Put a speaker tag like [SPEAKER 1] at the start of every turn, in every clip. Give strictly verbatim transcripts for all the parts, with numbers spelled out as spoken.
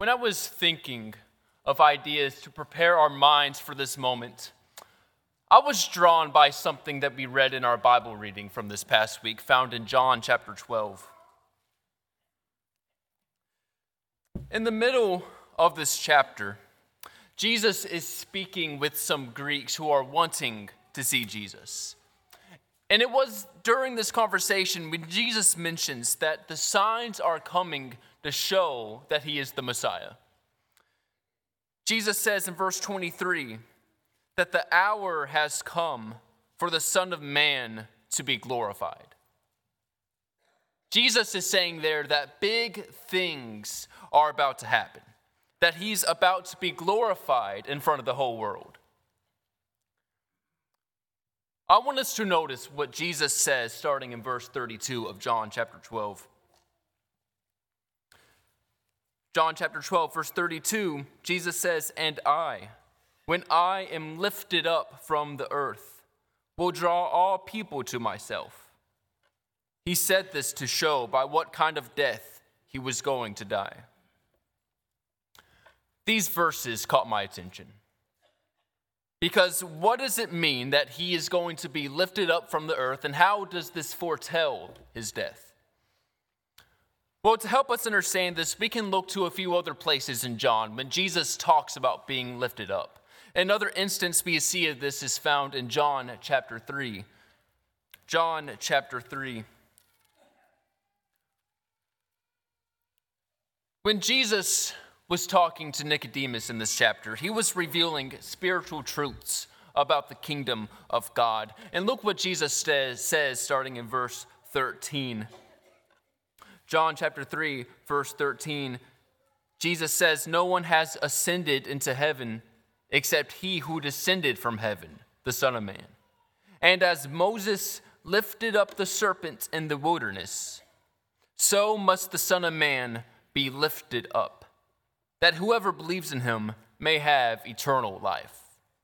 [SPEAKER 1] When I was thinking of ideas to prepare our minds for this moment, I was drawn by something that we read in our Bible reading from this past week, found in John chapter twelve. In the middle of this chapter, Jesus is speaking with some Greeks who are wanting to see Jesus. And it was during this conversation when Jesus mentions that the signs are coming to show that he is the Messiah. Jesus says in verse twenty-three that the hour has come for the Son of Man to be glorified. Jesus is saying there that big things are about to happen, that he's about to be glorified in front of the whole world. I want us to notice what Jesus says starting in verse thirty-two of John chapter twelve. John chapter twelve, verse thirty-two, Jesus says, "And I, when I am lifted up from the earth, will draw all people to myself." He said this to show by what kind of death he was going to die. These verses caught my attention. Because what does it mean that he is going to be lifted up from the earth, and how does this foretell his death? Well, to help us understand this, we can look to a few other places in John when Jesus talks about being lifted up. Another instance we see of this is found in John chapter three. John chapter three. When Jesus was talking to Nicodemus in this chapter, he was revealing spiritual truths about the kingdom of God. And look what Jesus says, says starting in verse thirteen. John chapter three, verse thirteen, Jesus says, "No one has ascended into heaven except he who descended from heaven, the Son of Man. And as Moses lifted up the serpent in the wilderness, so must the Son of Man be lifted up, that whoever believes in him may have eternal life."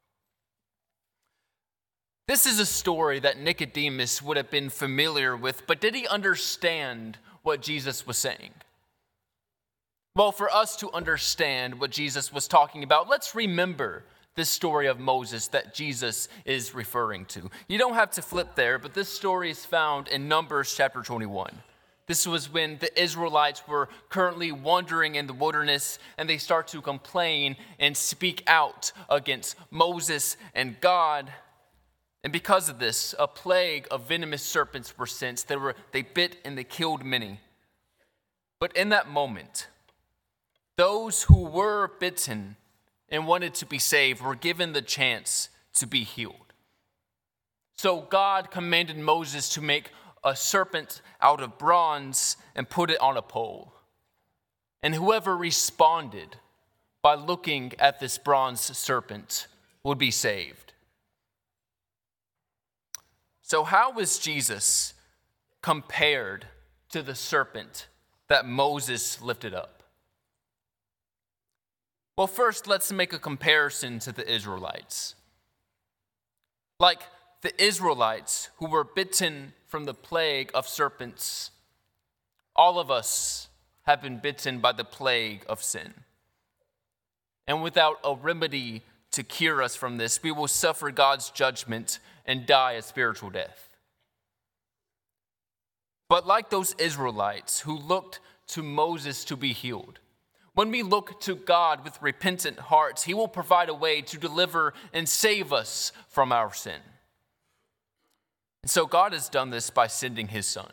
[SPEAKER 1] This is a story that Nicodemus would have been familiar with, but did he understand what Jesus was saying? Well, for us to understand what Jesus was talking about, let's remember this story of Moses that Jesus is referring to. You don't have to flip there, but this story is found in Numbers chapter twenty-one. This was when the Israelites were currently wandering in the wilderness, and they start to complain and speak out against Moses and God. And because of this, a plague of venomous serpents were sent. They were, they bit and they killed many. But in that moment, those who were bitten and wanted to be saved were given the chance to be healed. So God commanded Moses to make a serpent out of bronze and put it on a pole. And whoever responded by looking at this bronze serpent would be saved. So how is Jesus compared to the serpent that Moses lifted up? Well, first, let's make a comparison to the Israelites. Like the Israelites who were bitten from the plague of serpents, all of us have been bitten by the plague of sin. And without a remedy to cure us from this, we will suffer God's judgment and die a spiritual death. But like those Israelites who looked to Moses to be healed, when we look to God with repentant hearts, he will provide a way to deliver and save us from our sin. And so God has done this by sending his Son.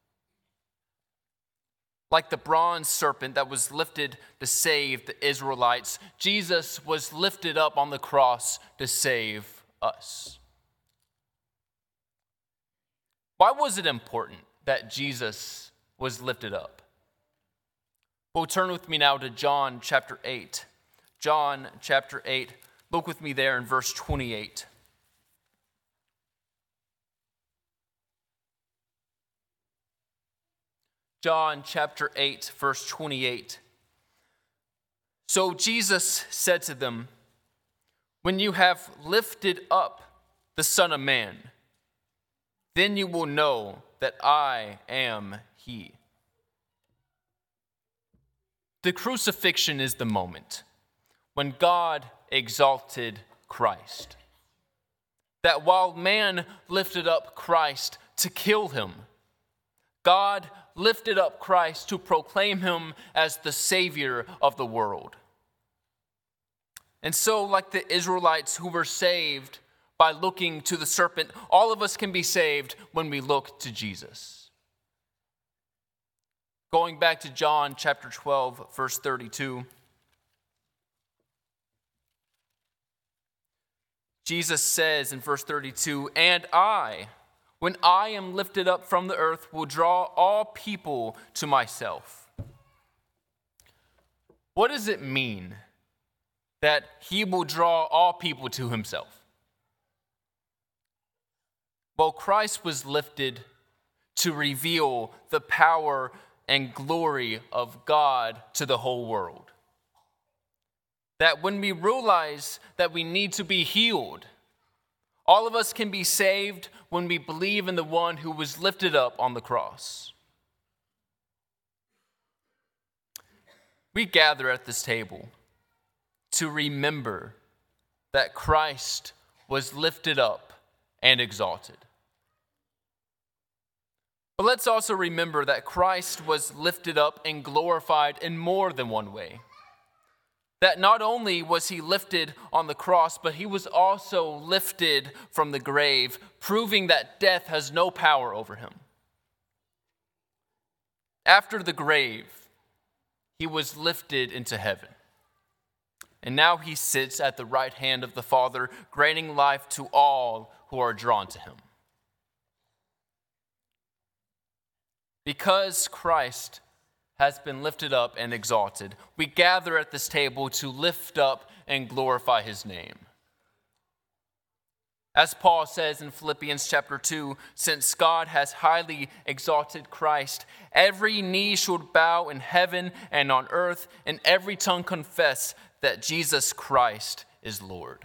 [SPEAKER 1] Like the bronze serpent that was lifted to save the Israelites, Jesus was lifted up on the cross to save us. Why was it important that Jesus was lifted up? Well, turn with me now to John chapter eight. John chapter eight. Look with me there in verse twenty-eight. John chapter eight, verse twenty-eight. "So Jesus said to them, 'When you have lifted up the Son of Man, then you will know that I am he.'" The crucifixion is the moment when God exalted Christ. That while man lifted up Christ to kill him, God lifted up Christ to proclaim him as the Savior of the world. And so, like the Israelites who were saved by looking to the serpent, all of us can be saved when we look to Jesus. Going back to John chapter twelve, verse thirty-two. Jesus says in verse thirty-two, "And I, when I am lifted up from the earth, will draw all people to myself." What does it mean that he will draw all people to himself? Well, Christ was lifted to reveal the power and glory of God to the whole world. That when we realize that we need to be healed, all of us can be saved when we believe in the one who was lifted up on the cross. We gather at this table to remember that Christ was lifted up and exalted. But let's also remember that Christ was lifted up and glorified in more than one way. That not only was he lifted on the cross, but he was also lifted from the grave, proving that death has no power over him. After the grave, he was lifted into heaven. And now he sits at the right hand of the Father, granting life to all who are drawn to him. Because Christ has been lifted up and exalted, we gather at this table to lift up and glorify his name. As Paul says in Philippians chapter two, since God has highly exalted Christ, every knee should bow in heaven and on earth, and every tongue confess that Jesus Christ is Lord.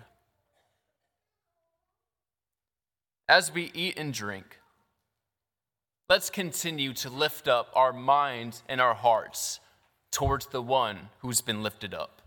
[SPEAKER 1] As we eat and drink, let's continue to lift up our minds and our hearts towards the one who's been lifted up.